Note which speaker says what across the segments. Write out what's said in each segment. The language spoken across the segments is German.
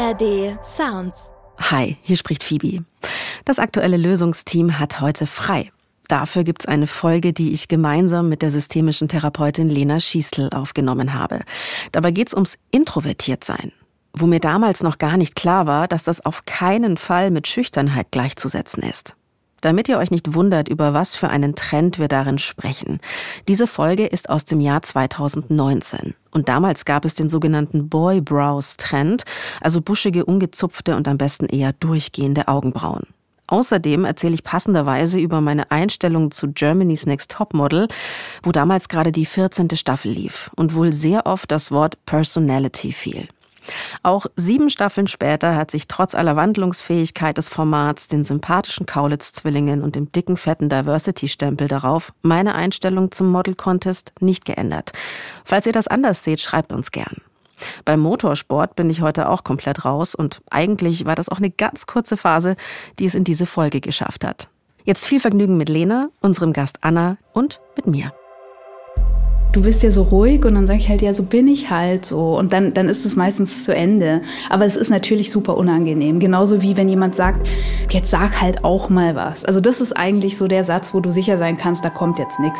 Speaker 1: ARD Sounds.
Speaker 2: Hi, hier spricht Phoebe. Das aktuelle Lösungsteam hat heute frei. Dafür gibt's eine Folge, die ich gemeinsam mit der systemischen Therapeutin Lena Schiestl aufgenommen habe. Dabei geht's ums Introvertiertsein. Wo mir damals noch gar nicht klar war, dass das auf keinen Fall mit Schüchternheit gleichzusetzen ist. Damit ihr euch nicht wundert, über was für einen Trend wir darin sprechen. Diese Folge ist aus dem Jahr 2019. Und damals gab es den sogenannten Boy-Brows-Trend, also buschige, ungezupfte und am besten eher durchgehende Augenbrauen. Außerdem erzähle ich passenderweise über meine Einstellung zu Germany's Next Topmodel, wo damals gerade die 14. Staffel lief und wohl sehr oft das Wort Personality fiel. Auch 7 Staffeln später hat sich trotz aller Wandlungsfähigkeit des Formats, den sympathischen Kaulitz-Zwillingen und dem dicken, fetten Diversity-Stempel darauf, meine Einstellung zum Model-Contest nicht geändert. Falls ihr das anders seht, schreibt uns gern. Beim Motorsport bin ich heute auch komplett raus und eigentlich war das auch eine ganz kurze Phase, die es in diese Folge geschafft hat. Jetzt viel Vergnügen mit Lena, unserem Gast Anna und mit mir.
Speaker 3: Du bist ja so ruhig und dann sage ich halt, ja, so bin ich halt so. Und dann ist es meistens zu Ende. Aber es ist natürlich super unangenehm. Genauso wie wenn jemand sagt, jetzt sag halt auch mal was. Also das ist eigentlich so der Satz, wo du sicher sein kannst, da kommt jetzt nichts.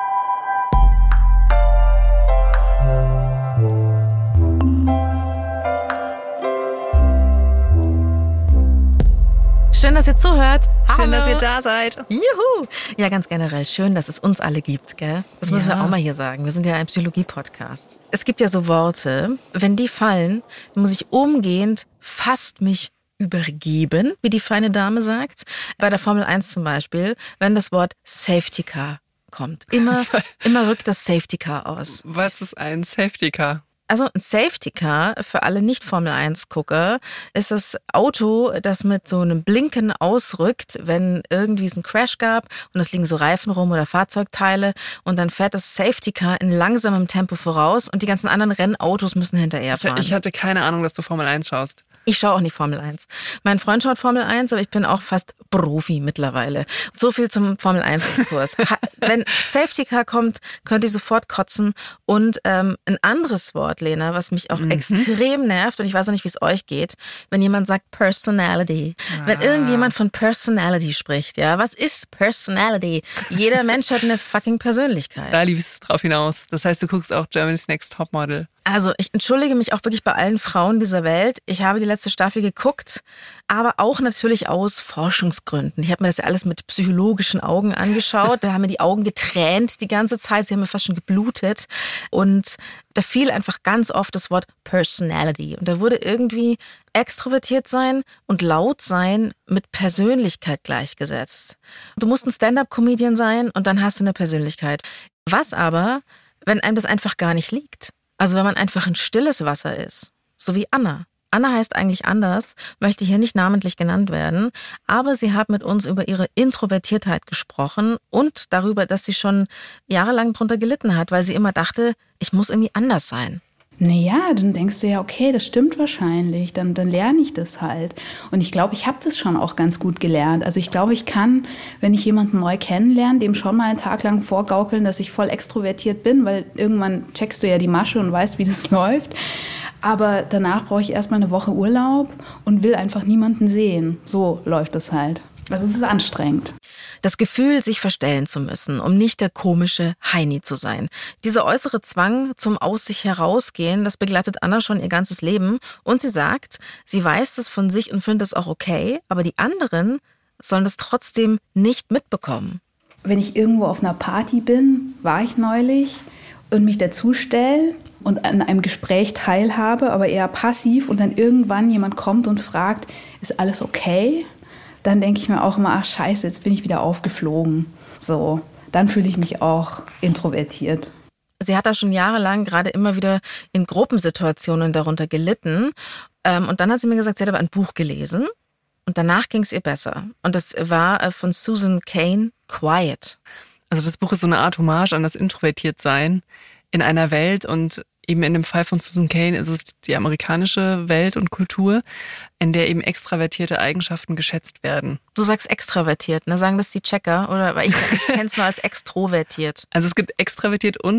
Speaker 2: Schön, dass ihr zuhört. Hallo.
Speaker 4: Schön, dass ihr da seid.
Speaker 2: Juhu. Ja, ganz generell schön, dass es uns alle gibt, gell? Das müssen wir auch mal hier sagen. Wir sind ja ein Psychologie-Podcast. Es gibt ja so Worte, wenn die fallen, muss ich umgehend fast mich übergeben, wie die feine Dame sagt. Bei der Formel 1 zum Beispiel, wenn das Wort Safety Car kommt. Immer rückt das Safety Car aus.
Speaker 4: Was ist ein Safety Car?
Speaker 2: Also ein Safety Car, für alle Nicht-Formel-1-Gucker, ist das Auto, das mit so einem Blinken ausrückt, wenn irgendwie es einen Crash gab und es liegen so Reifen rum oder Fahrzeugteile und dann fährt das Safety Car in langsamem Tempo voraus und die ganzen anderen Rennautos müssen hinterher fahren.
Speaker 4: Ich hatte keine Ahnung, dass du Formel 1 schaust.
Speaker 2: Ich schaue auch nicht Formel 1. Mein Freund schaut Formel 1, aber ich bin auch fast Profi mittlerweile. So viel zum Formel 1-Exkurs. Wenn Safety Car kommt, könnt ihr sofort kotzen. Und ein anderes Wort, Lena, was mich auch extrem nervt, und ich weiß auch nicht, wie es euch geht, wenn jemand sagt Personality. Wenn irgendjemand von Personality spricht, ja, was ist Personality? Jeder Mensch hat eine fucking Persönlichkeit.
Speaker 4: Da lief es drauf hinaus. Das heißt, du guckst auch Germany's Next Topmodel.
Speaker 2: Also ich entschuldige mich auch wirklich bei allen Frauen dieser Welt. Ich habe die letzte Staffel geguckt, aber auch natürlich aus Forschungsgründen. Ich habe mir das ja alles mit psychologischen Augen angeschaut. Da haben mir die Augen getränt die ganze Zeit. Sie haben mir fast schon geblutet. Und da fiel einfach ganz oft das Wort Personality. Und da wurde irgendwie extrovertiert sein und laut sein mit Persönlichkeit gleichgesetzt. Du musst ein Stand-up-Comedian sein und dann hast du eine Persönlichkeit. Was aber, wenn einem das einfach gar nicht liegt? Also wenn man einfach ein stilles Wasser ist, so wie Anna. Anna heißt eigentlich anders, möchte hier nicht namentlich genannt werden, aber sie hat mit uns über ihre Introvertiertheit gesprochen und darüber, dass sie schon jahrelang drunter gelitten hat, weil sie immer dachte, ich muss irgendwie anders sein.
Speaker 3: Naja, dann denkst du ja, okay, das stimmt wahrscheinlich, dann lerne ich das halt. Und ich glaube, ich habe das schon auch ganz gut gelernt. Also ich glaube, ich kann, wenn ich jemanden neu kennenlerne, dem schon mal einen Tag lang vorgaukeln, dass ich voll extrovertiert bin, weil irgendwann checkst du ja die Masche und weißt, wie das läuft. Aber danach brauche ich erstmal eine Woche Urlaub und will einfach niemanden sehen. So läuft das halt. Also es ist anstrengend.
Speaker 2: Das Gefühl, sich verstellen zu müssen, um nicht der komische Heini zu sein. Dieser äußere Zwang zum Aus sich herausgehen, das begleitet Anna schon ihr ganzes Leben. Und sie sagt, sie weiß das von sich und findet es auch okay, aber die anderen sollen das trotzdem nicht mitbekommen.
Speaker 3: Wenn ich irgendwo auf einer Party bin, war ich neulich, und mich dazustelle und an einem Gespräch teilhabe, aber eher passiv, und dann irgendwann jemand kommt und fragt, ist alles okay? Dann denke ich mir auch immer, ach scheiße, jetzt bin ich wieder aufgeflogen. So, dann fühle ich mich auch introvertiert.
Speaker 2: Sie hat da schon jahrelang gerade immer wieder in Gruppensituationen darunter gelitten. Und dann hat sie mir gesagt, sie hat aber ein Buch gelesen und danach ging es ihr besser. Und das war von Susan Cain, Quiet.
Speaker 4: Also das Buch ist so eine Art Hommage an das Introvertiertsein in einer Welt, und eben in dem Fall von Susan Cain ist es die amerikanische Welt und Kultur, in der eben extravertierte Eigenschaften geschätzt werden.
Speaker 2: Du sagst extravertiert, ne? Sagen das die Checker? Oder? Weil ich kenne es nur als extrovertiert.
Speaker 4: Also es gibt extravertiert und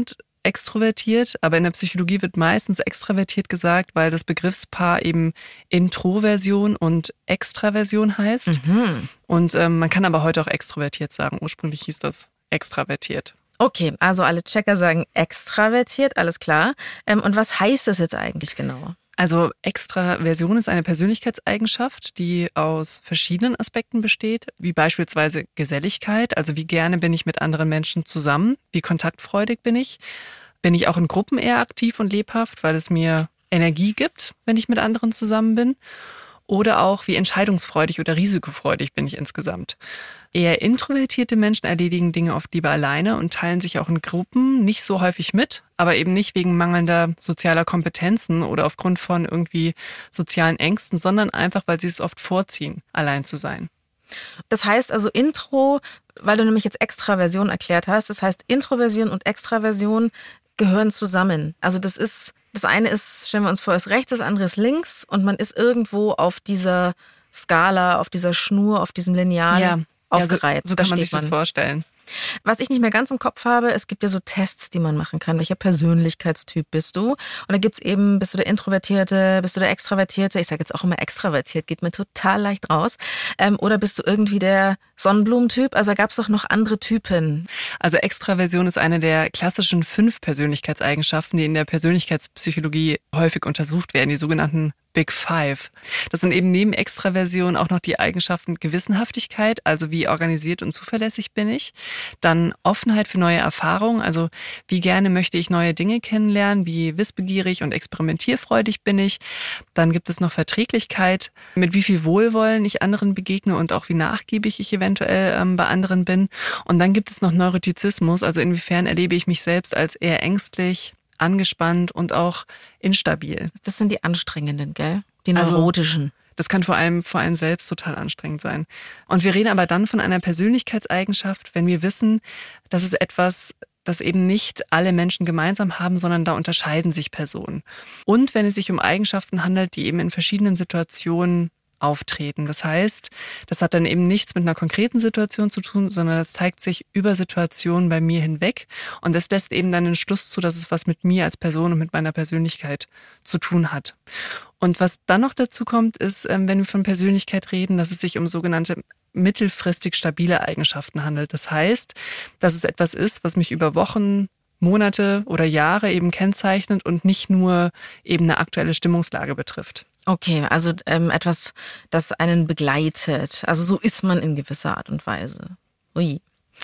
Speaker 4: extrovertiert, aber in der Psychologie wird meistens extravertiert gesagt, weil das Begriffspaar eben Introversion und Extraversion heißt. Und man kann aber heute auch extrovertiert sagen. Ursprünglich hieß das extravertiert.
Speaker 2: Okay, also alle Checker sagen extravertiert, alles klar. Und was heißt das jetzt eigentlich genau?
Speaker 4: Also Extraversion ist eine Persönlichkeitseigenschaft, die aus verschiedenen Aspekten besteht, wie beispielsweise Geselligkeit, also wie gerne bin ich mit anderen Menschen zusammen, wie kontaktfreudig bin ich auch in Gruppen eher aktiv und lebhaft, weil es mir Energie gibt, wenn ich mit anderen zusammen bin. Oder auch, wie entscheidungsfreudig oder risikofreudig bin ich insgesamt. Eher introvertierte Menschen erledigen Dinge oft lieber alleine und teilen sich auch in Gruppen nicht so häufig mit, aber eben nicht wegen mangelnder sozialer Kompetenzen oder aufgrund von irgendwie sozialen Ängsten, sondern einfach, weil sie es oft vorziehen, allein zu sein.
Speaker 2: Das heißt also Intro, weil du nämlich jetzt Extraversion erklärt hast, das heißt Introversion und Extraversion gehören zusammen. Also das eine ist, stellen wir uns vor, ist rechts, das andere ist links und man ist irgendwo auf dieser Skala, auf dieser Schnur, auf diesem Lineal aufgereiht.
Speaker 4: So kann man sich das vorstellen.
Speaker 2: Was ich nicht mehr ganz im Kopf habe, es gibt ja so Tests, die man machen kann. Welcher Persönlichkeitstyp bist du? Und da gibt's eben, bist du der Introvertierte, bist du der Extravertierte? Ich sage jetzt auch immer extravertiert, geht mir total leicht raus. Oder bist du irgendwie der Sonnenblumentyp? Also da gab's doch noch andere Typen.
Speaker 4: Also Extraversion ist eine der klassischen 5 Persönlichkeitseigenschaften, die in der Persönlichkeitspsychologie häufig untersucht werden, die sogenannten Big Five. Das sind eben neben Extraversion auch noch die Eigenschaften Gewissenhaftigkeit, also wie organisiert und zuverlässig bin ich. Dann Offenheit für neue Erfahrungen, also wie gerne möchte ich neue Dinge kennenlernen, wie wissbegierig und experimentierfreudig bin ich. Dann gibt es noch Verträglichkeit, mit wie viel Wohlwollen ich anderen begegne und auch wie nachgiebig ich eventuell bei anderen bin. Und dann gibt es noch Neurotizismus, also inwiefern erlebe ich mich selbst als eher ängstlich, angespannt und auch instabil.
Speaker 2: Das sind die anstrengenden, gell? Die neurotischen.
Speaker 4: Das kann vor allem selbst total anstrengend sein. Und wir reden aber dann von einer Persönlichkeitseigenschaft, wenn wir wissen, dass es etwas, das eben nicht alle Menschen gemeinsam haben, sondern da unterscheiden sich Personen. Und wenn es sich um Eigenschaften handelt, die eben in verschiedenen Situationen auftreten. Das heißt, das hat dann eben nichts mit einer konkreten Situation zu tun, sondern das zeigt sich über Situationen bei mir hinweg und das lässt eben dann den Schluss zu, dass es was mit mir als Person und mit meiner Persönlichkeit zu tun hat. Und was dann noch dazu kommt, ist, wenn wir von Persönlichkeit reden, dass es sich um sogenannte mittelfristig stabile Eigenschaften handelt. Das heißt, dass es etwas ist, was mich über Wochen, Monate oder Jahre eben kennzeichnet und nicht nur eben eine aktuelle Stimmungslage betrifft.
Speaker 2: Okay, also etwas, das einen begleitet. Also so ist man in gewisser Art und Weise. Ui.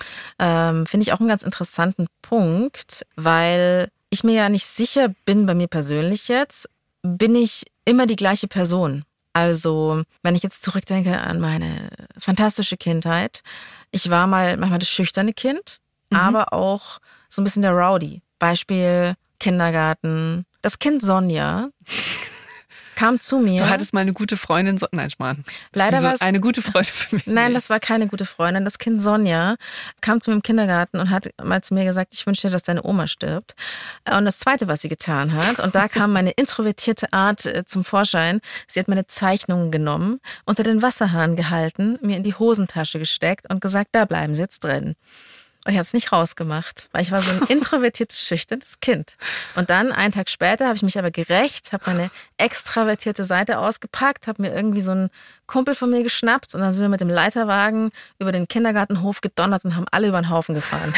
Speaker 2: Finde ich auch einen ganz interessanten Punkt, weil ich mir ja nicht sicher bin, bei mir persönlich jetzt, bin ich immer die gleiche Person. Also wenn ich jetzt zurückdenke an meine fantastische Kindheit, ich war mal manchmal das schüchterne Kind, aber auch so ein bisschen der Rowdy. Beispiel Kindergarten. Das Kind Sonja kam zu mir.
Speaker 4: Du hattest mal eine gute Freundin. Nein, Schmarrn.
Speaker 2: Leider war es
Speaker 4: eine gute Freundin für mich.
Speaker 2: Nein, das war keine gute Freundin. Das Kind Sonja kam zu mir im Kindergarten und hat mal zu mir gesagt, ich wünsche dir, dass deine Oma stirbt. Und das Zweite, was sie getan hat, und da kam meine introvertierte Art zum Vorschein, sie hat meine Zeichnungen genommen, unter den Wasserhahn gehalten, mir in die Hosentasche gesteckt und gesagt, da bleiben sie jetzt drin. Und ich habe es nicht rausgemacht, weil ich war so ein introvertiertes, schüchternes Kind. Und dann, einen Tag später, habe ich mich aber gerecht, habe meine extravertierte Seite ausgepackt, habe mir irgendwie so einen Kumpel von mir geschnappt und dann sind wir mit dem Leiterwagen über den Kindergartenhof gedonnert und haben alle über den Haufen gefahren.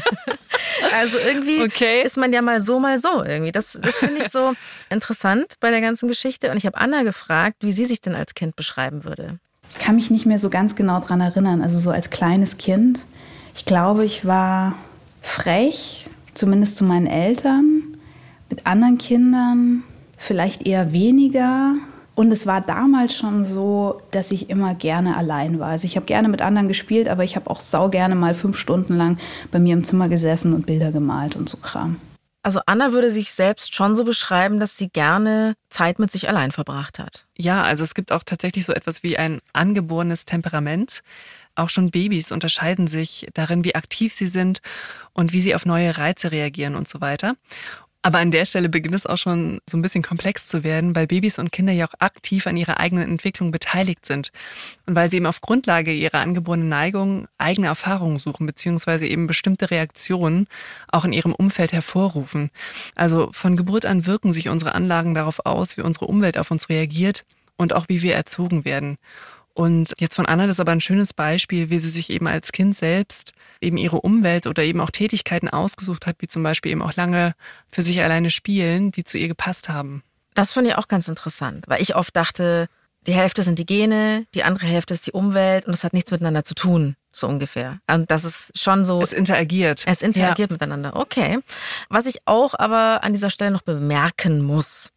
Speaker 2: Also irgendwie ist man ja mal so irgendwie. Das finde ich so interessant bei der ganzen Geschichte. Und ich habe Anna gefragt, wie sie sich denn als Kind beschreiben würde.
Speaker 3: Ich kann mich nicht mehr so ganz genau dran erinnern, also so als kleines Kind. Ich glaube, ich war frech, zumindest zu meinen Eltern, mit anderen Kindern vielleicht eher weniger. Und es war damals schon so, dass ich immer gerne allein war. Also ich habe gerne mit anderen gespielt, aber ich habe auch saugerne mal 5 Stunden lang bei mir im Zimmer gesessen und Bilder gemalt und so Kram.
Speaker 2: Also Anna würde sich selbst schon so beschreiben, dass sie gerne Zeit mit sich allein verbracht hat.
Speaker 4: Ja, also es gibt auch tatsächlich so etwas wie ein angeborenes Temperament. Auch schon Babys unterscheiden sich darin, wie aktiv sie sind und wie sie auf neue Reize reagieren und so weiter. Aber an der Stelle beginnt es auch schon so ein bisschen komplex zu werden, weil Babys und Kinder ja auch aktiv an ihrer eigenen Entwicklung beteiligt sind. Und weil sie eben auf Grundlage ihrer angeborenen Neigung eigene Erfahrungen suchen, beziehungsweise eben bestimmte Reaktionen auch in ihrem Umfeld hervorrufen. Also von Geburt an wirken sich unsere Anlagen darauf aus, wie unsere Umwelt auf uns reagiert und auch wie wir erzogen werden. Und jetzt von Anna, das ist aber ein schönes Beispiel, wie sie sich eben als Kind selbst eben ihre Umwelt oder eben auch Tätigkeiten ausgesucht hat, wie zum Beispiel eben auch lange für sich alleine spielen, die zu ihr gepasst haben.
Speaker 2: Das fand ich auch ganz interessant, weil ich oft dachte, die Hälfte sind die Gene, die andere Hälfte ist die Umwelt und das hat nichts miteinander zu tun, so ungefähr. Und das ist schon so.
Speaker 4: Es interagiert.
Speaker 2: Es interagiert miteinander, okay. Was ich auch aber an dieser Stelle noch bemerken muss,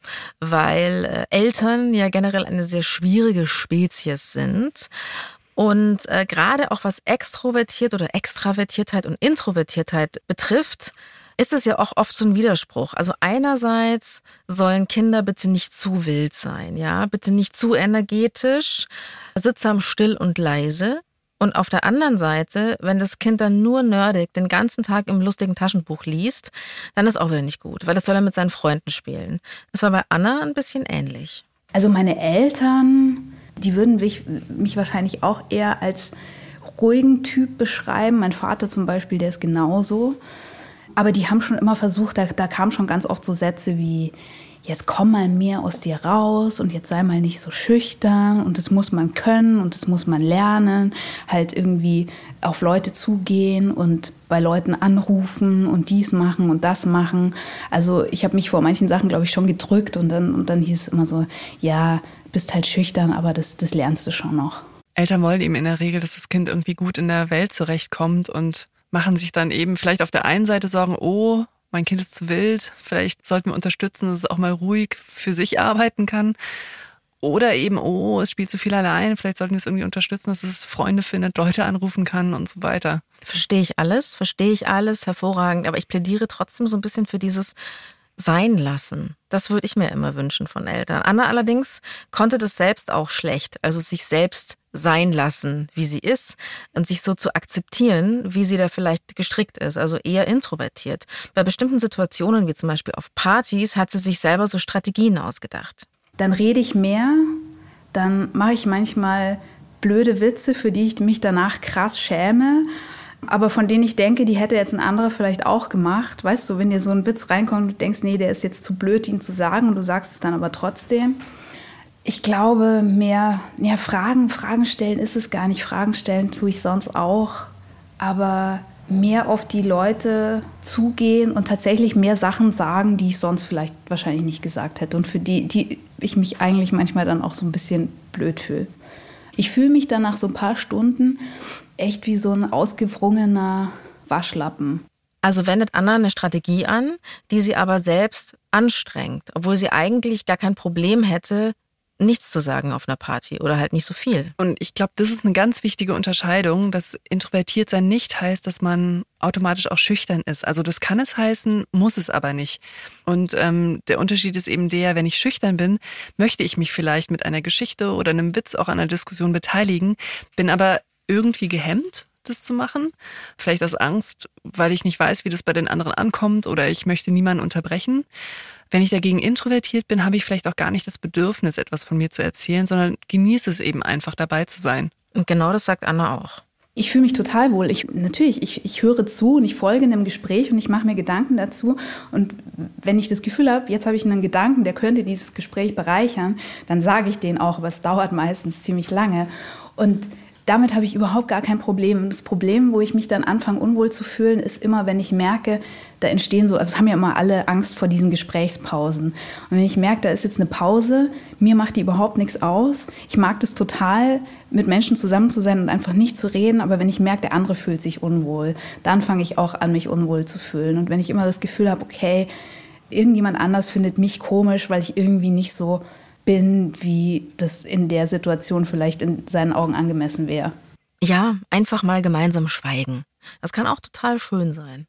Speaker 2: weil Eltern ja generell eine sehr schwierige Spezies sind und gerade auch was Extrovertiert oder Extravertiertheit und Introvertiertheit betrifft, ist es ja auch oft so ein Widerspruch. Also einerseits sollen Kinder bitte nicht zu wild sein, ja, bitte nicht zu energetisch, sittsam, still und leise. Und auf der anderen Seite, wenn das Kind dann nur nerdig den ganzen Tag im lustigen Taschenbuch liest, dann ist auch wieder nicht gut, weil das soll er mit seinen Freunden spielen. Das war bei Anna ein bisschen ähnlich.
Speaker 3: Also meine Eltern, die würden mich wahrscheinlich auch eher als ruhigen Typ beschreiben. Mein Vater zum Beispiel, der ist genauso. Aber die haben schon immer versucht, da kamen schon ganz oft so Sätze wie, jetzt komm mal mehr aus dir raus und jetzt sei mal nicht so schüchtern und das muss man können und das muss man lernen, halt irgendwie auf Leute zugehen und bei Leuten anrufen und dies machen und das machen. Also ich habe mich vor manchen Sachen, glaube ich, schon gedrückt und dann hieß es immer so, ja, bist halt schüchtern, aber das lernst du schon noch.
Speaker 4: Eltern wollen eben in der Regel, dass das Kind irgendwie gut in der Welt zurechtkommt und machen sich dann eben vielleicht auf der einen Seite Sorgen, oh, mein Kind ist zu wild, vielleicht sollten wir unterstützen, dass es auch mal ruhig für sich arbeiten kann. Oder eben, oh, es spielt zu viel allein, vielleicht sollten wir es irgendwie unterstützen, dass es Freunde findet, Leute anrufen kann und so weiter.
Speaker 2: Verstehe ich alles, hervorragend, aber ich plädiere trotzdem so ein bisschen für dieses Sein lassen. Das würde ich mir immer wünschen von Eltern. Anna allerdings konnte das selbst auch schlecht, also sich selbst sein lassen, wie sie ist und sich so zu akzeptieren, wie sie da vielleicht gestrickt ist, also eher introvertiert. Bei bestimmten Situationen, wie zum Beispiel auf Partys, hat sie sich selber so Strategien ausgedacht.
Speaker 3: Dann rede ich mehr, dann mache ich manchmal blöde Witze, für die ich mich danach krass schäme, aber von denen ich denke, die hätte jetzt ein anderer vielleicht auch gemacht. Weißt du, wenn dir so ein Witz reinkommt und du denkst, nee, der ist jetzt zu blöd, ihn zu sagen und du sagst es dann aber trotzdem. Ich glaube, Fragen stellen ist es gar nicht. Fragen stellen tue ich sonst auch. Aber mehr auf die Leute zugehen und tatsächlich mehr Sachen sagen, die ich sonst vielleicht wahrscheinlich nicht gesagt hätte. Und für die ich mich eigentlich manchmal dann auch so ein bisschen blöd fühle. Ich fühle mich dann nach so ein paar Stunden echt wie so ein ausgewrungener Waschlappen.
Speaker 2: Also wendet Anna eine Strategie an, die sie aber selbst anstrengt, obwohl sie eigentlich gar kein Problem hätte, nichts zu sagen auf einer Party oder halt nicht so viel.
Speaker 4: Und ich glaube, das ist eine ganz wichtige Unterscheidung, dass introvertiert sein nicht heißt, dass man automatisch auch schüchtern ist. Also das kann es heißen, muss es aber nicht. Und der Unterschied ist eben der, wenn ich schüchtern bin, möchte ich mich vielleicht mit einer Geschichte oder einem Witz auch an einer Diskussion beteiligen, bin aber irgendwie gehemmt, das zu machen. Vielleicht aus Angst, weil ich nicht weiß, wie das bei den anderen ankommt oder ich möchte niemanden unterbrechen. Wenn ich dagegen introvertiert bin, habe ich vielleicht auch gar nicht das Bedürfnis, etwas von mir zu erzählen, sondern genieße es eben einfach, dabei zu sein.
Speaker 2: Und genau das sagt Anna auch.
Speaker 3: Ich fühle mich total wohl. Ich höre zu und ich folge einem Gespräch und ich mache mir Gedanken dazu. Und wenn ich das Gefühl habe, jetzt habe ich einen Gedanken, der könnte dieses Gespräch bereichern, dann sage ich den auch, aber es dauert meistens ziemlich lange. Und damit habe ich überhaupt gar kein Problem. Das Problem, wo ich mich dann anfange, unwohl zu fühlen, ist immer, wenn ich merke, da entstehen so, also es haben ja immer alle Angst vor diesen Gesprächspausen. Und wenn ich merke, da ist jetzt eine Pause, mir macht die überhaupt nichts aus. Ich mag das total, mit Menschen zusammen zu sein und einfach nicht zu reden. Aber wenn ich merke, der andere fühlt sich unwohl, dann fange ich auch an, mich unwohl zu fühlen. Und wenn ich immer das Gefühl habe, okay, irgendjemand anders findet mich komisch, weil ich irgendwie nicht so bin, wie das in der Situation vielleicht in seinen Augen angemessen wäre.
Speaker 2: Ja, einfach mal gemeinsam schweigen. Das kann auch total schön sein.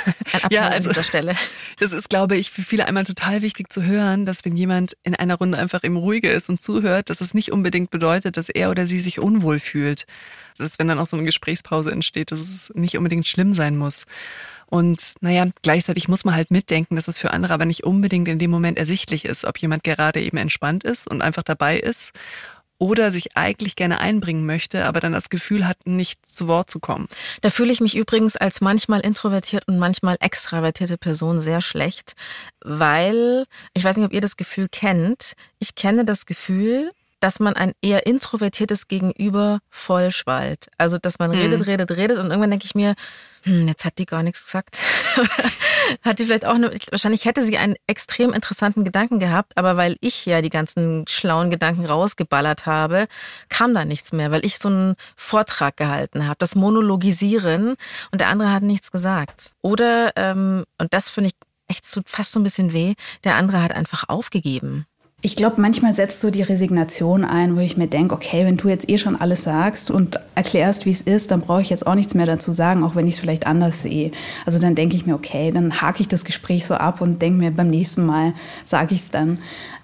Speaker 4: Ja, also
Speaker 2: an dieser Stelle.
Speaker 4: Das ist, glaube ich, für viele einmal total wichtig zu hören, dass wenn jemand in einer Runde einfach eben ruhiger ist und zuhört, dass das nicht unbedingt bedeutet, dass er oder sie sich unwohl fühlt. Dass wenn dann auch so eine Gesprächspause entsteht, dass es nicht unbedingt schlimm sein muss. Und gleichzeitig muss man halt mitdenken, dass es für andere aber nicht unbedingt in dem Moment ersichtlich ist, ob jemand gerade eben entspannt ist und einfach dabei ist oder sich eigentlich gerne einbringen möchte, aber dann das Gefühl hat, nicht zu Wort zu kommen.
Speaker 2: Da fühle ich mich übrigens als manchmal introvertiert und manchmal extravertierte Person sehr schlecht, weil, ich weiß nicht, ob ihr das Gefühl kennt, ich kenne das Gefühl, dass man ein eher introvertiertes Gegenüber vollschwallt. Also, dass man redet und irgendwann denke ich mir, jetzt hat die gar nichts gesagt. Hat die vielleicht auch wahrscheinlich hätte sie einen extrem interessanten Gedanken gehabt, aber weil ich ja die ganzen schlauen Gedanken rausgeballert habe, kam da nichts mehr, weil ich so einen Vortrag gehalten habe, das Monologisieren und der andere hat nichts gesagt. Oder, und das finde ich echt fast so ein bisschen weh, der andere hat einfach aufgegeben.
Speaker 3: Ich glaube, manchmal setzt so die Resignation ein, wo ich mir denke, okay, wenn du jetzt schon alles sagst und erklärst, wie es ist, dann brauche ich jetzt auch nichts mehr dazu sagen, auch wenn ich es vielleicht anders sehe. Also dann denke ich mir, okay, dann hake ich das Gespräch so ab und denke mir, beim nächsten Mal sage ich es dann.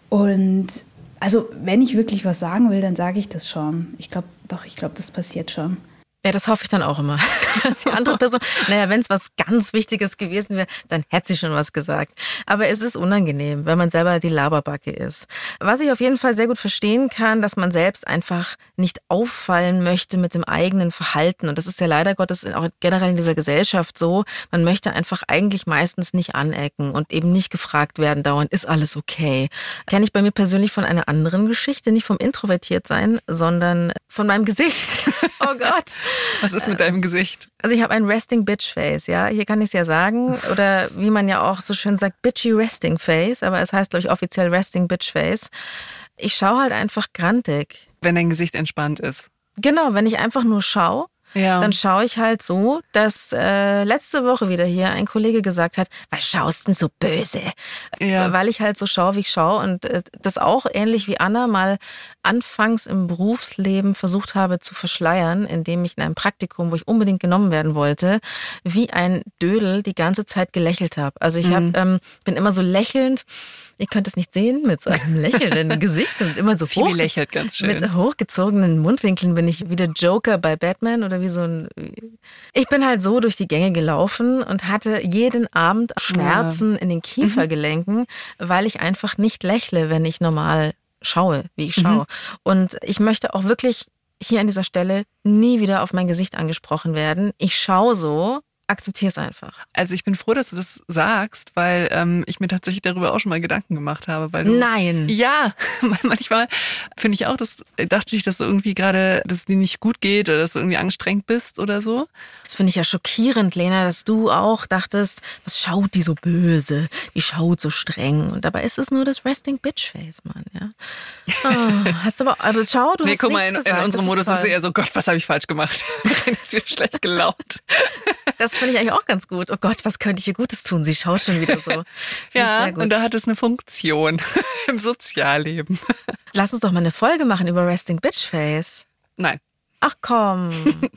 Speaker 3: Und also wenn ich wirklich was sagen will, dann sage ich das schon. Ich glaube, das passiert schon.
Speaker 2: Ja, das hoffe ich dann auch immer. Dass die andere Person, wenn es was ganz Wichtiges gewesen wäre, dann hätte sie schon was gesagt. Aber es ist unangenehm, wenn man selber die Laberbacke ist. Was ich auf jeden Fall sehr gut verstehen kann, dass man selbst einfach nicht auffallen möchte mit dem eigenen Verhalten. Und das ist ja leider Gottes auch generell in dieser Gesellschaft so. Man möchte einfach eigentlich meistens nicht anecken und eben nicht gefragt werden dauernd, ist alles okay? Kenne ich bei mir persönlich von einer anderen Geschichte, nicht vom Introvertiertsein, sondern von meinem Gesicht. Oh Gott.
Speaker 4: Was ist mit deinem Gesicht?
Speaker 2: Also ich habe ein Resting Bitch Face, ja. Hier kann ich es ja sagen. Oder wie man ja auch so schön sagt, Bitchy Resting Face. Aber es heißt, glaube ich, offiziell Resting Bitch Face. Ich schaue halt einfach grantig.
Speaker 4: Wenn dein Gesicht entspannt ist.
Speaker 2: Genau, wenn ich einfach nur schaue. Ja. Dann schaue ich halt so, dass letzte Woche wieder hier ein Kollege gesagt hat, was schaust denn so böse? Ja. Weil ich halt so schaue, wie ich schaue und das auch ähnlich wie Anna mal anfangs im Berufsleben versucht habe zu verschleiern, indem ich in einem Praktikum, wo ich unbedingt genommen werden wollte, wie ein Dödel die ganze Zeit gelächelt habe. Also ich bin immer so lächelnd. Ihr könnt es nicht sehen, mit so einem lächelnden Gesicht und immer so
Speaker 4: lächelt ganz schön.
Speaker 2: Mit hochgezogenen Mundwinkeln bin ich wie der Joker bei Batman oder wie so ein... Ich bin halt so durch die Gänge gelaufen und hatte jeden Abend Schmerzen in den Kiefergelenken, weil ich einfach nicht lächle, wenn ich normal schaue, wie ich schaue. Und ich möchte auch wirklich hier an dieser Stelle nie wieder auf mein Gesicht angesprochen werden. Ich schaue so... Akzeptiere es einfach.
Speaker 4: Also ich bin froh, dass du das sagst, weil ich mir tatsächlich darüber auch schon mal Gedanken gemacht habe. Weil
Speaker 2: Nein.
Speaker 4: Ja, manchmal finde ich auch, dachte ich, dass du irgendwie gerade, dass es dir nicht gut geht oder dass du irgendwie angestrengt bist oder so.
Speaker 2: Das finde ich ja schockierend, Lena, dass du auch dachtest, was schaut die so böse, die schaut so streng. Und dabei ist es nur das Resting Bitch Face, Mann. Ja. Oh, hast aber schau, du hast
Speaker 4: guck mal,
Speaker 2: nichts
Speaker 4: in unserem Modus ist es
Speaker 2: toll.
Speaker 4: eher so, Gott, was habe ich falsch gemacht? Ist wieder schlecht gelaunt.
Speaker 2: Das finde ich eigentlich auch ganz gut. Oh Gott, was könnte ich ihr Gutes tun? Sie schaut schon wieder so.
Speaker 4: Ja, und da hat es eine Funktion im Sozialleben.
Speaker 2: Lass uns doch mal eine Folge machen über Resting Bitch Face.
Speaker 4: Nein.
Speaker 2: Ach komm.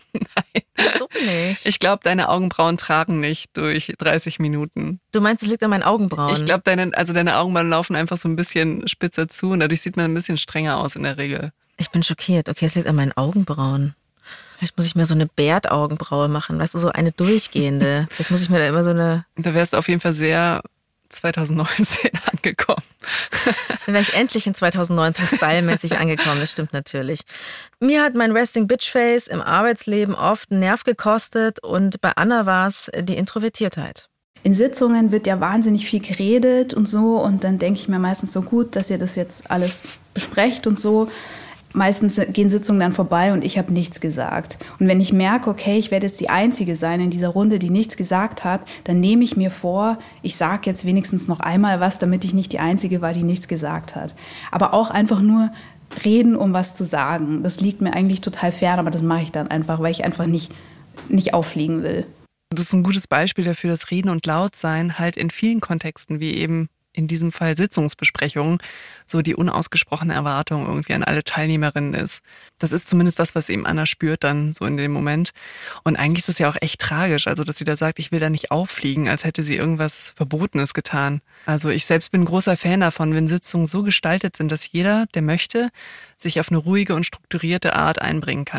Speaker 4: Nein.
Speaker 2: So nicht.
Speaker 4: Ich glaube, deine Augenbrauen tragen nicht durch 30 Minuten.
Speaker 2: Du meinst, es liegt an meinen Augenbrauen?
Speaker 4: Ich glaube, deine Augenbrauen laufen einfach so ein bisschen spitzer zu und dadurch sieht man ein bisschen strenger aus in der Regel.
Speaker 2: Ich bin schockiert. Okay, es liegt an meinen Augenbrauen. Vielleicht muss ich mir so eine Bärtaugenbraue machen, weißt du, so eine durchgehende. Vielleicht muss ich mir da immer so eine...
Speaker 4: Da wärst du auf jeden Fall sehr 2019 angekommen.
Speaker 2: Dann wäre ich endlich in 2019 stylmäßig angekommen, das stimmt natürlich. Mir hat mein Resting Bitch Face im Arbeitsleben oft einen Nerv gekostet und bei Anna war es die Introvertiertheit.
Speaker 3: In Sitzungen wird ja wahnsinnig viel geredet und so und dann denke ich mir meistens so gut, dass ihr das jetzt alles besprecht und so. Meistens gehen Sitzungen dann vorbei und ich habe nichts gesagt. Und wenn ich merke, okay, ich werde jetzt die Einzige sein in dieser Runde, die nichts gesagt hat, dann nehme ich mir vor, ich sage jetzt wenigstens noch einmal was, damit ich nicht die Einzige war, die nichts gesagt hat. Aber auch einfach nur reden, um was zu sagen. Das liegt mir eigentlich total fern, aber das mache ich dann einfach, weil ich einfach nicht auffliegen will.
Speaker 4: Das ist ein gutes Beispiel dafür, dass Reden und Lautsein halt in vielen Kontexten, wie eben in diesem Fall Sitzungsbesprechungen, so die unausgesprochene Erwartung irgendwie an alle Teilnehmerinnen ist. Das ist zumindest das, was eben Anna spürt dann so in dem Moment. Und eigentlich ist es ja auch echt tragisch, also dass sie da sagt, ich will da nicht auffliegen, als hätte sie irgendwas Verbotenes getan. Also ich selbst bin großer Fan davon, wenn Sitzungen so gestaltet sind, dass jeder, der möchte, sich auf eine ruhige und strukturierte Art einbringen kann.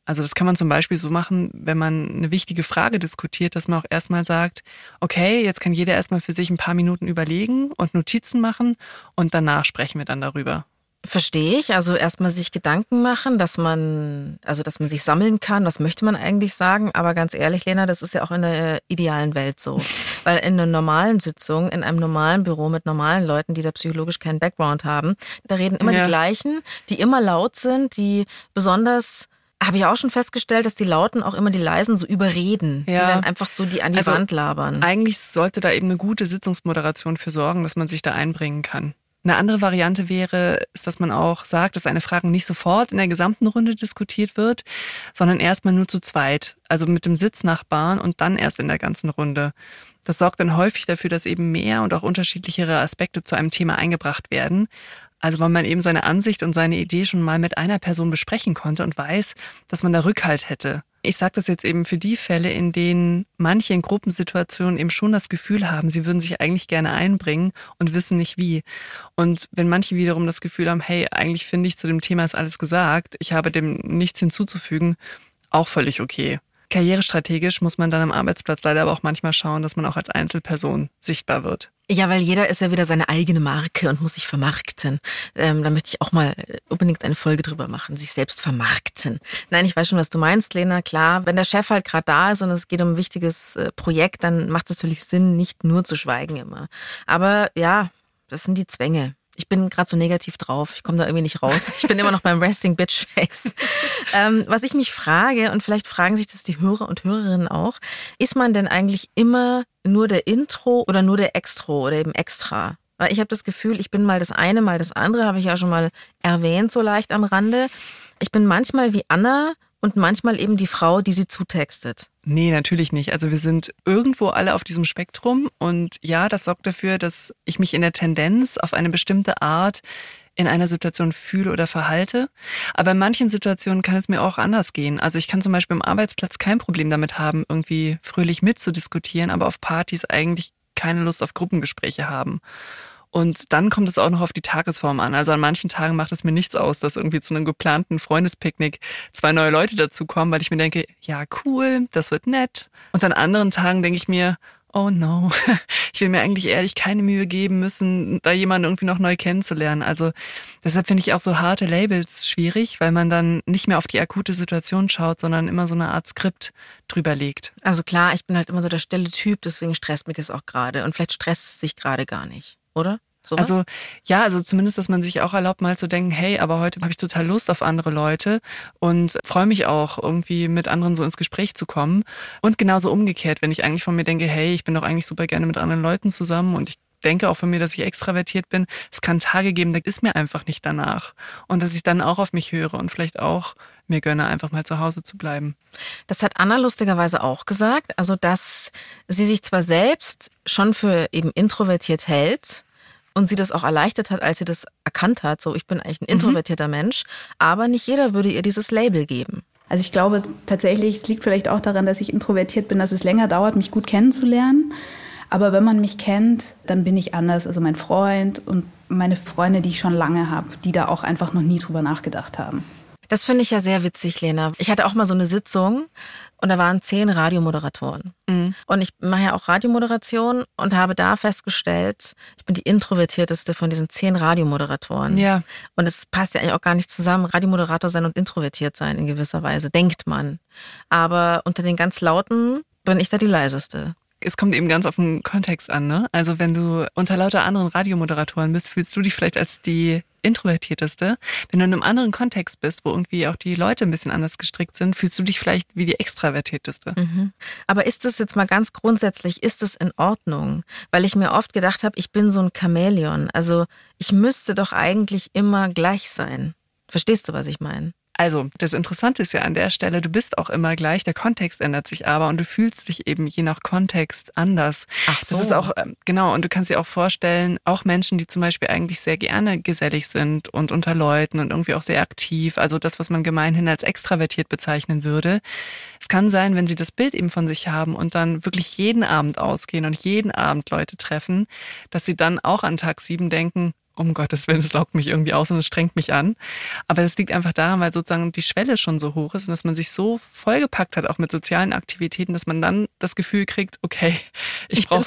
Speaker 4: Also das kann man zum Beispiel so machen, wenn man eine wichtige Frage diskutiert, dass man auch erstmal sagt, okay, jetzt kann jeder erstmal für sich ein paar Minuten überlegen und Notizen machen und danach sprechen wir dann darüber.
Speaker 2: Verstehe ich. Also erstmal sich Gedanken machen, dass man sich sammeln kann. Was möchte man eigentlich sagen? Aber ganz ehrlich, Lena, das ist ja auch in der idealen Welt so. Weil in einer normalen Sitzung, in einem normalen Büro mit normalen Leuten, die da psychologisch keinen Background haben, da reden immer die gleichen, die immer laut sind, die besonders... Habe ich auch schon festgestellt, dass die Lauten auch immer die Leisen so überreden, die dann einfach so die an die Wand labern.
Speaker 4: Eigentlich sollte da eben eine gute Sitzungsmoderation für sorgen, dass man sich da einbringen kann. Eine andere Variante ist, dass man auch sagt, dass eine Frage nicht sofort in der gesamten Runde diskutiert wird, sondern erstmal nur zu zweit, also mit dem Sitznachbarn und dann erst in der ganzen Runde. Das sorgt dann häufig dafür, dass eben mehr und auch unterschiedlichere Aspekte zu einem Thema eingebracht werden. Also weil man eben seine Ansicht und seine Idee schon mal mit einer Person besprechen konnte und weiß, dass man da Rückhalt hätte. Ich sage das jetzt eben für die Fälle, in denen manche in Gruppensituationen eben schon das Gefühl haben, sie würden sich eigentlich gerne einbringen und wissen nicht wie. Und wenn manche wiederum das Gefühl haben, hey, eigentlich finde ich, zu dem Thema ist alles gesagt, ich habe dem nichts hinzuzufügen, auch völlig okay. Karrierestrategisch muss man dann am Arbeitsplatz leider aber auch manchmal schauen, dass man auch als Einzelperson sichtbar wird.
Speaker 2: Ja, weil jeder ist ja wieder seine eigene Marke und muss sich vermarkten. Da möchte ich auch mal unbedingt eine Folge drüber machen, sich selbst vermarkten. Nein, ich weiß schon, was du meinst, Lena. Klar, wenn der Chef halt gerade da ist und es geht um ein wichtiges Projekt, dann macht es natürlich Sinn, nicht nur zu schweigen immer. Aber ja, das sind die Zwänge. Ich bin gerade so negativ drauf. Ich komme da irgendwie nicht raus. Ich bin immer noch beim Resting Bitch Face. Was ich mich frage, und vielleicht fragen sich das die Hörer und Hörerinnen auch, ist man denn eigentlich immer nur der Intro oder nur der Extro oder eben Extra? Weil ich habe das Gefühl, ich bin mal das eine, mal das andere, habe ich ja schon mal erwähnt, so leicht am Rande. Ich bin manchmal wie Anna und manchmal eben die Frau, die sie zutextet.
Speaker 4: Nee, natürlich nicht. Also wir sind irgendwo alle auf diesem Spektrum und ja, das sorgt dafür, dass ich mich in der Tendenz auf eine bestimmte Art in einer Situation fühle oder verhalte. Aber in manchen Situationen kann es mir auch anders gehen. Also ich kann zum Beispiel am Arbeitsplatz kein Problem damit haben, irgendwie fröhlich mitzudiskutieren, aber auf Partys eigentlich keine Lust auf Gruppengespräche haben. Und dann kommt es auch noch auf die Tagesform an. Also an manchen Tagen macht es mir nichts aus, dass irgendwie zu einem geplanten Freundespicknick 2 neue Leute dazukommen, weil ich mir denke, ja cool, das wird nett. Und an anderen Tagen denke ich mir, oh no, ich will mir eigentlich ehrlich keine Mühe geben müssen, da jemanden irgendwie noch neu kennenzulernen. Also deshalb finde ich auch so harte Labels schwierig, weil man dann nicht mehr auf die akute Situation schaut, sondern immer so eine Art Skript drüber legt.
Speaker 2: Also klar, ich bin halt immer so der stille Typ, deswegen stresst mich das auch gerade. Und vielleicht stresst es sich gerade gar nicht. Oder? Sowas?
Speaker 4: Also zumindest, dass man sich auch erlaubt, mal zu denken, hey, aber heute habe ich total Lust auf andere Leute und freue mich auch, irgendwie mit anderen so ins Gespräch zu kommen. Und genauso umgekehrt, wenn ich eigentlich von mir denke, hey, ich bin doch eigentlich super gerne mit anderen Leuten zusammen und ich denke auch von mir, dass ich extravertiert bin. Es kann Tage geben, da ist mir einfach nicht danach. Und dass ich dann auch auf mich höre und vielleicht auch mir gönne, einfach mal zu Hause zu bleiben.
Speaker 2: Das hat Anna lustigerweise auch gesagt, also dass sie sich zwar selbst schon für eben introvertiert hält und sie das auch erleichtert hat, als sie das erkannt hat, so ich bin eigentlich ein introvertierter Mensch, aber nicht jeder würde ihr dieses Label geben.
Speaker 3: Also ich glaube tatsächlich, es liegt vielleicht auch daran, dass ich introvertiert bin, dass es länger dauert, mich gut kennenzulernen. Aber wenn man mich kennt, dann bin ich anders. Also mein Freund und meine Freunde, die ich schon lange habe, die da auch einfach noch nie drüber nachgedacht haben.
Speaker 2: Das finde ich ja sehr witzig, Lena. Ich hatte auch mal so eine Sitzung und da waren 10 Radiomoderatoren. Mhm. Und ich mache ja auch Radiomoderation und habe da festgestellt, ich bin die introvertierteste von diesen 10 Radiomoderatoren.
Speaker 4: Ja.
Speaker 2: Und es passt ja eigentlich auch gar nicht zusammen, Radiomoderator sein und introvertiert sein in gewisser Weise, denkt man. Aber unter den ganz Lauten bin ich da die leiseste.
Speaker 4: Es kommt eben ganz auf den Kontext an, ne? Also wenn du unter lauter anderen Radiomoderatoren bist, fühlst du dich vielleicht als die Introvertierteste. Wenn du in einem anderen Kontext bist, wo irgendwie auch die Leute ein bisschen anders gestrickt sind, fühlst du dich vielleicht wie die Extravertierteste.
Speaker 2: Mhm. Aber ist es jetzt mal ganz grundsätzlich, ist es in Ordnung? Weil ich mir oft gedacht habe, ich bin so ein Chamäleon. Also ich müsste doch eigentlich immer gleich sein. Verstehst du, was ich meine?
Speaker 4: Also, das Interessante ist ja an der Stelle, du bist auch immer gleich, der Kontext ändert sich aber und du fühlst dich eben je nach Kontext anders.
Speaker 2: Ach so.
Speaker 4: Das ist auch, genau, und du kannst dir auch vorstellen, auch Menschen, die zum Beispiel eigentlich sehr gerne gesellig sind und unter Leuten und irgendwie auch sehr aktiv, also das, was man gemeinhin als extravertiert bezeichnen würde. Es kann sein, wenn sie das Bild eben von sich haben und dann wirklich jeden Abend ausgehen und jeden Abend Leute treffen, dass sie dann auch an Tag 7 denken, um Gottes Willen, es laugt mich irgendwie aus und es strengt mich an. Aber es liegt einfach daran, weil sozusagen die Schwelle schon so hoch ist und dass man sich so vollgepackt hat, auch mit sozialen Aktivitäten, dass man dann das Gefühl kriegt, okay, ich brauche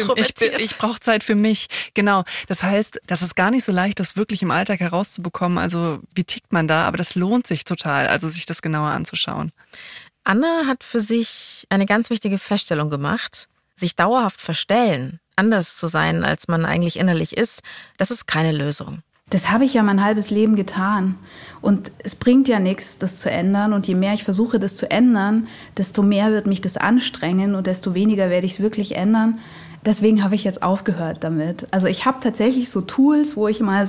Speaker 4: Zeit für mich. Genau. Das heißt, das ist gar nicht so leicht, das wirklich im Alltag herauszubekommen. Also wie tickt man da? Aber das lohnt sich total, also sich das genauer anzuschauen.
Speaker 2: Anna hat für sich eine ganz wichtige Feststellung gemacht. Sich dauerhaft verstellen, anders zu sein, als man eigentlich innerlich ist, das ist keine Lösung.
Speaker 3: Das habe ich ja mein halbes Leben getan. Und es bringt ja nichts, das zu ändern. Und je mehr ich versuche, das zu ändern, desto mehr wird mich das anstrengen und desto weniger werde ich es wirklich ändern. Deswegen habe ich jetzt aufgehört damit. Also ich habe tatsächlich so Tools, wo ich mal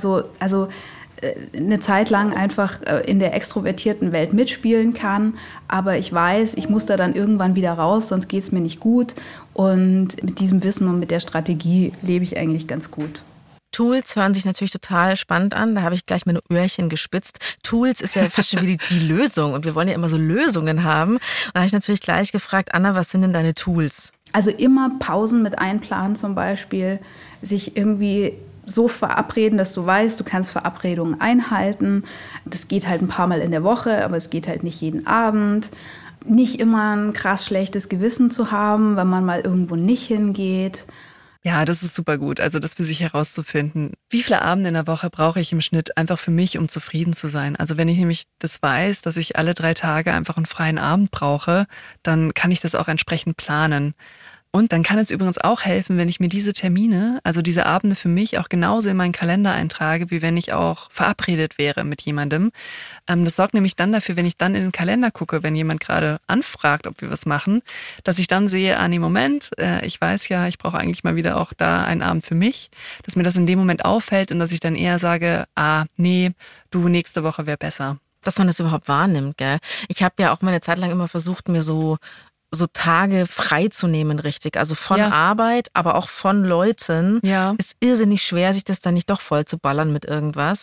Speaker 3: eine Zeit lang einfach in der extrovertierten Welt mitspielen kann. Aber ich weiß, ich muss da dann irgendwann wieder raus, sonst geht es mir nicht gut. Und mit diesem Wissen und mit der Strategie lebe ich eigentlich ganz gut.
Speaker 2: Tools hören sich natürlich total spannend an. Da habe ich gleich meine Öhrchen gespitzt. Tools ist ja fast schon wie die Lösung. Und wir wollen ja immer so Lösungen haben. Und da habe ich natürlich gleich gefragt, Anna, was sind denn deine Tools?
Speaker 3: Also immer Pausen mit einplanen zum Beispiel. Sich irgendwie so verabreden, dass du weißt, du kannst Verabredungen einhalten. Das geht halt ein paar Mal in der Woche, aber es geht halt nicht jeden Abend. Nicht immer ein krass schlechtes Gewissen zu haben, wenn man mal irgendwo nicht hingeht.
Speaker 4: Ja, das ist super gut. Also das für sich herauszufinden, wie viele Abende in der Woche brauche ich im Schnitt einfach für mich, um zufrieden zu sein. Also wenn ich nämlich das weiß, dass ich alle 3 Tage einfach einen freien Abend brauche, dann kann ich das auch entsprechend planen. Und dann kann es übrigens auch helfen, wenn ich mir diese Termine, also diese Abende für mich auch genauso in meinen Kalender eintrage, wie wenn ich auch verabredet wäre mit jemandem. Das sorgt nämlich dann dafür, wenn ich dann in den Kalender gucke, wenn jemand gerade anfragt, ob wir was machen, dass ich dann sehe, nee, Moment, ich weiß ja, ich brauche eigentlich mal wieder auch da einen Abend für mich, dass mir das in dem Moment auffällt und dass ich dann eher sage, nee, du, nächste Woche wäre besser.
Speaker 2: Dass man das überhaupt wahrnimmt, gell? Ich habe ja auch mal eine Zeit lang immer versucht, mir so Tage frei zu nehmen, richtig. Also von Arbeit, aber auch von Leuten. Ja. Ist irrsinnig schwer, sich das dann nicht doch voll zu ballern mit irgendwas.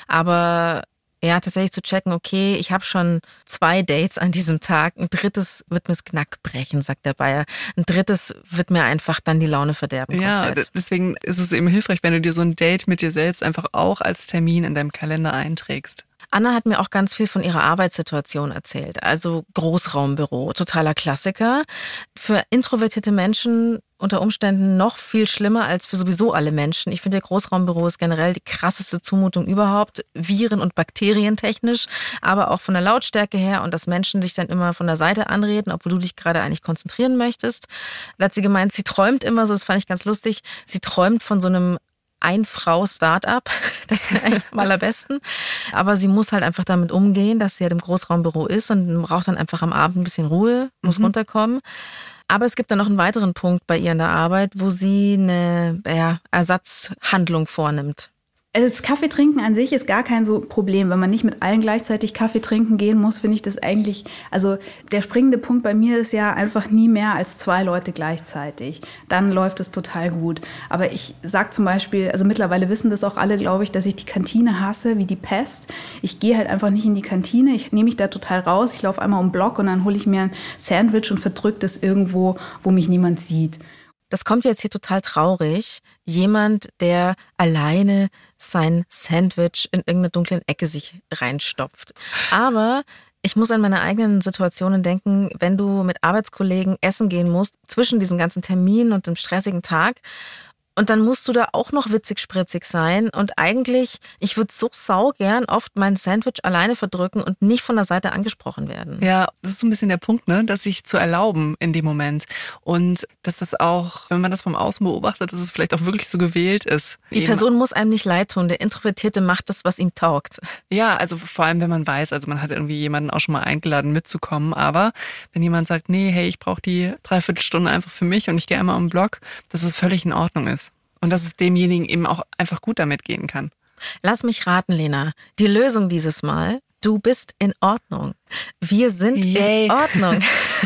Speaker 2: Aber ja, tatsächlich zu checken, okay, ich habe schon 2 Dates an diesem Tag. Ein 3. wird mir das Knack brechen, sagt der Bayer. Ein 3. wird mir einfach dann die Laune verderben.
Speaker 4: Ja, komplett. Deswegen ist es eben hilfreich, wenn du dir so ein Date mit dir selbst einfach auch als Termin in deinem Kalender einträgst.
Speaker 2: Anna hat mir auch ganz viel von ihrer Arbeitssituation erzählt. Also Großraumbüro, totaler Klassiker. Für introvertierte Menschen unter Umständen noch viel schlimmer als für sowieso alle Menschen. Ich finde, Großraumbüro ist generell die krasseste Zumutung überhaupt, viren- und bakterientechnisch, aber auch von der Lautstärke her und dass Menschen sich dann immer von der Seite anreden, obwohl du dich gerade eigentlich konzentrieren möchtest. Da hat sie gemeint, sie träumt immer so, das fand ich ganz lustig, sie träumt von so einem Ein-Frau-Startup, das wäre eigentlich am allerbesten. Aber sie muss halt einfach damit umgehen, dass sie halt im Großraumbüro ist und braucht dann einfach am Abend ein bisschen Ruhe, muss runterkommen. Aber es gibt dann noch einen weiteren Punkt bei ihr in der Arbeit, wo sie eine Ersatzhandlung vornimmt.
Speaker 3: Das Kaffeetrinken an sich ist gar kein so Problem. Wenn man nicht mit allen gleichzeitig Kaffee trinken gehen muss, finde ich das eigentlich, also der springende Punkt bei mir ist ja einfach nie mehr als 2 Leute gleichzeitig. Dann läuft es total gut. Aber ich sage zum Beispiel, also mittlerweile wissen das auch alle, glaube ich, dass ich die Kantine hasse wie die Pest. Ich gehe halt einfach nicht in die Kantine. Ich nehme mich da total raus. Ich laufe einmal um den Block und dann hole ich mir ein Sandwich und verdrücke das irgendwo, wo mich niemand sieht.
Speaker 2: Das kommt jetzt hier total traurig. Jemand, der alleine sein Sandwich in irgendeine dunkle Ecke sich reinstopft. Aber ich muss an meine eigenen Situationen denken, wenn du mit Arbeitskollegen essen gehen musst, zwischen diesen ganzen Terminen und dem stressigen Tag. Und dann musst du da auch noch witzig spritzig sein. Und eigentlich, ich würde so saugern oft mein Sandwich alleine verdrücken und nicht von der Seite angesprochen werden.
Speaker 4: Ja, das ist so ein bisschen der Punkt, ne, das sich zu erlauben in dem Moment. Und dass das auch, wenn man das vom Außen beobachtet, dass es vielleicht auch wirklich so gewählt ist.
Speaker 2: Die Person muss einem nicht leid tun. Der Introvertierte macht das, was ihm taugt.
Speaker 4: Ja, also vor allem, wenn man weiß, also man hat irgendwie jemanden auch schon mal eingeladen mitzukommen. Aber wenn jemand sagt, nee, hey, ich brauche die 3/4 Stunde einfach für mich und ich gehe einmal um den Block, dass es völlig in Ordnung ist. Und dass es demjenigen eben auch einfach gut damit gehen kann.
Speaker 2: Lass mich raten, Lena. Die Lösung dieses Mal, du bist in Ordnung. Wir sind in Ordnung.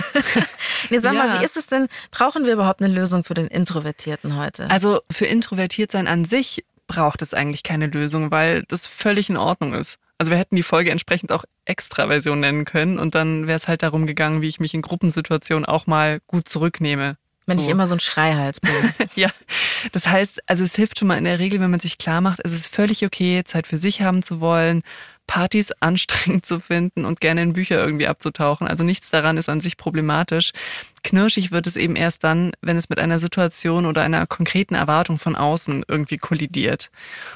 Speaker 2: Nee, sag mal, wie ist es denn, brauchen wir überhaupt eine Lösung für den Introvertierten heute?
Speaker 4: Also für Introvertiertsein an sich braucht es eigentlich keine Lösung, weil das völlig in Ordnung ist. Also wir hätten die Folge entsprechend auch Extraversion nennen können und dann wäre es halt darum gegangen, wie ich mich in Gruppensituationen auch mal gut zurücknehme.
Speaker 2: Wenn ich immer so ein Schreihals bin.
Speaker 4: Ja, das heißt, also es hilft schon mal in der Regel, wenn man sich klar macht, es ist völlig okay, Zeit für sich haben zu wollen, Partys anstrengend zu finden und gerne in Bücher irgendwie abzutauchen. Also nichts daran ist an sich problematisch. Knirschig wird es eben erst dann, wenn es mit einer Situation oder einer konkreten Erwartung von außen irgendwie kollidiert.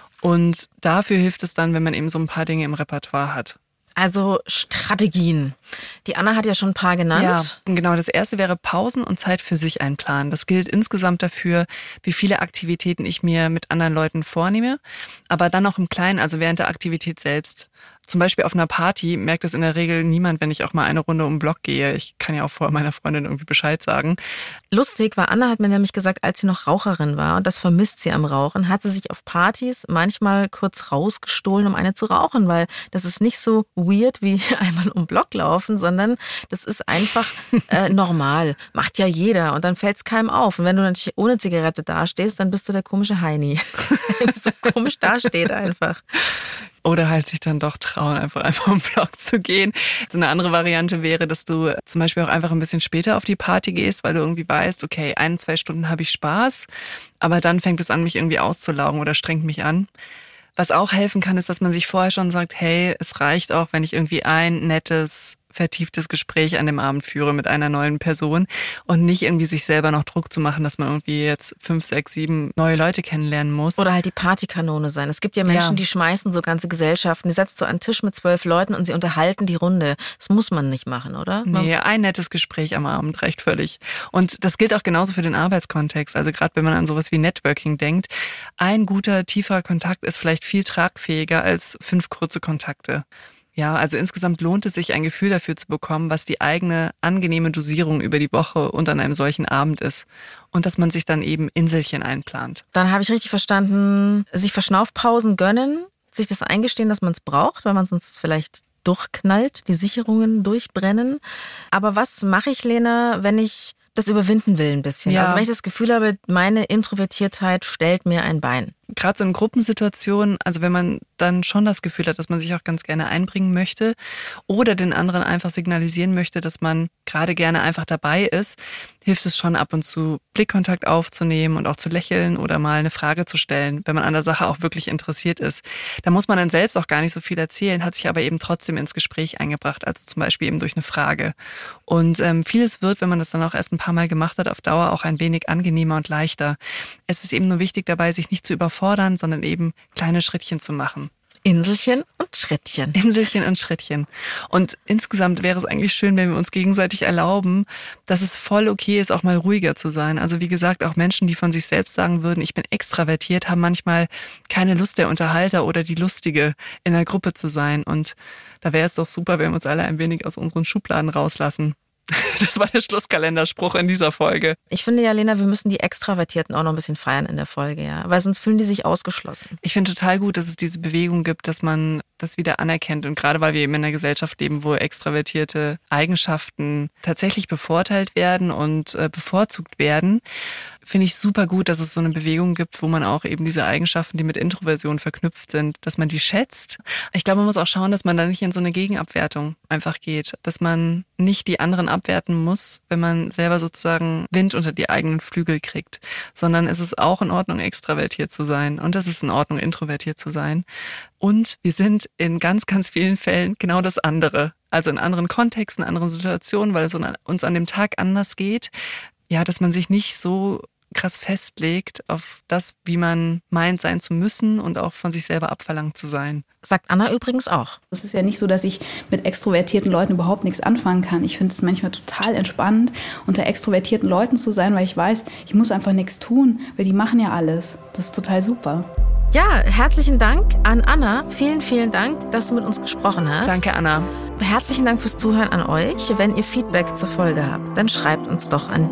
Speaker 4: Und dafür hilft es dann, wenn man eben so ein paar Dinge im Repertoire hat.
Speaker 2: Also Strategien. Die Anna hat ja schon ein paar genannt.
Speaker 4: Ja, genau. Das erste wäre Pausen und Zeit für sich einplanen. Das gilt insgesamt dafür, wie viele Aktivitäten ich mir mit anderen Leuten vornehme. Aber dann auch im Kleinen, also während der Aktivität selbst. Zum Beispiel auf einer Party merkt es in der Regel niemand, wenn ich auch mal eine Runde um den Block gehe. Ich kann ja auch vorher meiner Freundin irgendwie Bescheid sagen.
Speaker 2: Lustig war, Anna hat mir nämlich gesagt, als sie noch Raucherin war, und das vermisst sie am Rauchen, hat sie sich auf Partys manchmal kurz rausgestohlen, um eine zu rauchen, weil das ist nicht so weird wie einmal um den Block laufen, sondern das ist einfach normal. Macht ja jeder und dann fällt es keinem auf. Und wenn du natürlich ohne Zigarette dastehst, dann bist du der komische Heini. So komisch dasteht einfach.
Speaker 4: Oder halt sich dann doch trauen, einfach um den Block zu gehen. So eine andere Variante wäre, dass du zum Beispiel auch einfach ein bisschen später auf die Party gehst, weil du irgendwie weißt, okay, 1-2 Stunden habe ich Spaß, aber dann fängt es an, mich irgendwie auszulaugen oder strengt mich an. Was auch helfen kann, ist, dass man sich vorher schon sagt, hey, es reicht auch, wenn ich irgendwie ein nettes, vertieftes Gespräch an dem Abend führe mit einer neuen Person und nicht irgendwie sich selber noch Druck zu machen, dass man irgendwie jetzt 5, 6, 7 neue Leute kennenlernen muss.
Speaker 2: Oder halt die Partykanone sein. Es gibt ja Menschen, die schmeißen so ganze Gesellschaften, die setzt so an den Tisch mit 12 Leuten und sie unterhalten die Runde. Das muss man nicht machen, oder?
Speaker 4: Nee, ein nettes Gespräch am Abend reicht völlig. Und das gilt auch genauso für den Arbeitskontext. Also gerade wenn man an sowas wie Networking denkt, ein guter, tieferer Kontakt ist vielleicht viel tragfähiger als 5 kurze Kontakte. Ja, also insgesamt lohnt es sich, ein Gefühl dafür zu bekommen, was die eigene angenehme Dosierung über die Woche und an einem solchen Abend ist. Und dass man sich dann eben Inselchen einplant.
Speaker 2: Dann habe ich richtig verstanden, sich Verschnaufpausen gönnen, sich das eingestehen, dass man es braucht, weil man sonst vielleicht durchknallt, die Sicherungen durchbrennen. Aber was mache ich, Lena, wenn ich das überwinden will ein bisschen? Ja. Also wenn ich das Gefühl habe, meine Introvertiertheit stellt mir ein Bein.
Speaker 4: Gerade so in Gruppensituationen, also wenn man dann schon das Gefühl hat, dass man sich auch ganz gerne einbringen möchte oder den anderen einfach signalisieren möchte, dass man gerade gerne einfach dabei ist, hilft es schon ab und zu Blickkontakt aufzunehmen und auch zu lächeln oder mal eine Frage zu stellen, wenn man an der Sache auch wirklich interessiert ist. Da muss man dann selbst auch gar nicht so viel erzählen, hat sich aber eben trotzdem ins Gespräch eingebracht, also zum Beispiel eben durch eine Frage. Und vieles wird, wenn man das dann auch erst ein paar Mal gemacht hat, auf Dauer auch ein wenig angenehmer und leichter. Es ist eben nur wichtig dabei, sich nicht zu überfordern, sondern eben kleine Schrittchen zu machen.
Speaker 2: Inselchen und Schrittchen.
Speaker 4: Inselchen und Schrittchen. Und insgesamt wäre es eigentlich schön, wenn wir uns gegenseitig erlauben, dass es voll okay ist, auch mal ruhiger zu sein. Also wie gesagt, auch Menschen, die von sich selbst sagen würden, ich bin extravertiert, haben manchmal keine Lust, der Unterhalter oder die Lustige in der Gruppe zu sein. Und da wäre es doch super, wenn wir uns alle ein wenig aus unseren Schubladen rauslassen. Das war der Schlusskalenderspruch in dieser Folge.
Speaker 2: Ich finde ja, Lena, wir müssen die Extravertierten auch noch ein bisschen feiern in der Folge, ja, weil sonst fühlen die sich ausgeschlossen.
Speaker 4: Ich finde total gut, dass es diese Bewegung gibt, dass man das wieder anerkennt. Und gerade weil wir eben in einer Gesellschaft leben, wo extravertierte Eigenschaften tatsächlich bevorteilt werden und bevorzugt werden, finde ich super gut, dass es so eine Bewegung gibt, wo man auch eben diese Eigenschaften, die mit Introversion verknüpft sind, dass man die schätzt. Ich glaube, man muss auch schauen, dass man da nicht in so eine Gegenabwertung einfach geht. Dass man nicht die anderen abwerten muss, wenn man selber sozusagen Wind unter die eigenen Flügel kriegt. Sondern es ist auch in Ordnung, extravertiert zu sein. Und es ist in Ordnung, introvertiert zu sein. Und wir sind in ganz, ganz vielen Fällen genau das andere. Also in anderen Kontexten, anderen Situationen, weil es uns an dem Tag anders geht. Ja, dass man sich nicht so krass festlegt auf das, wie man meint sein zu müssen und auch von sich selber abverlangt zu sein.
Speaker 2: Sagt Anna übrigens auch.
Speaker 3: Es ist ja nicht so, dass ich mit extrovertierten Leuten überhaupt nichts anfangen kann. Ich finde es manchmal total entspannend, unter extrovertierten Leuten zu sein, weil ich weiß, ich muss einfach nichts tun, weil die machen ja alles. Das ist total super.
Speaker 2: Ja, herzlichen Dank an Anna. Vielen, vielen Dank, dass du mit uns gesprochen hast.
Speaker 4: Danke, Anna.
Speaker 2: Herzlichen Dank fürs Zuhören an euch. Wenn ihr Feedback zur Folge habt, dann schreibt uns doch an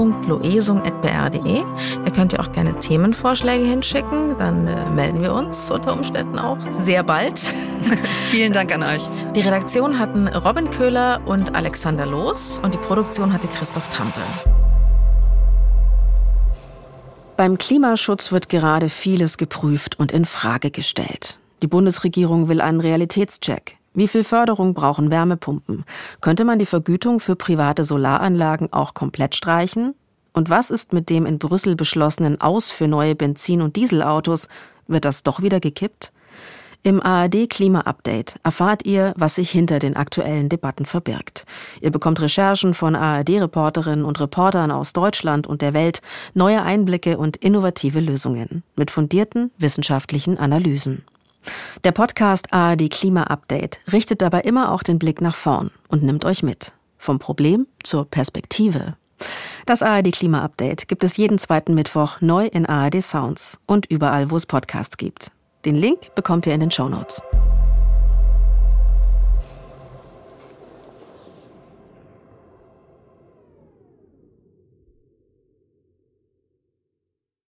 Speaker 2: die.loesung@br.de. Ihr könnt ja auch gerne Themenvorschläge hinschicken. Dann melden wir uns unter Umständen auch sehr bald.
Speaker 4: Vielen Dank an euch.
Speaker 2: Die Redaktion hatten Robin Köhler und Alexander Loos und die Produktion hatte Christoph Tampe. Beim Klimaschutz wird gerade vieles geprüft und in Frage gestellt. Die Bundesregierung will einen Realitätscheck. Wie viel Förderung brauchen Wärmepumpen? Könnte man die Vergütung für private Solaranlagen auch komplett streichen? Und was ist mit dem in Brüssel beschlossenen Aus für neue Benzin- und Dieselautos? Wird das doch wieder gekippt? Im ARD-Klima-Update erfahrt ihr, was sich hinter den aktuellen Debatten verbirgt. Ihr bekommt Recherchen von ARD-Reporterinnen und Reportern aus Deutschland und der Welt, neue Einblicke und innovative Lösungen mit fundierten wissenschaftlichen Analysen. Der Podcast ARD-Klima-Update richtet dabei immer auch den Blick nach vorn und nimmt euch mit. Vom Problem zur Perspektive. Das ARD-Klima-Update gibt es jeden zweiten Mittwoch neu in ARD Sounds und überall, wo es Podcasts gibt. Den Link bekommt ihr in den Shownotes.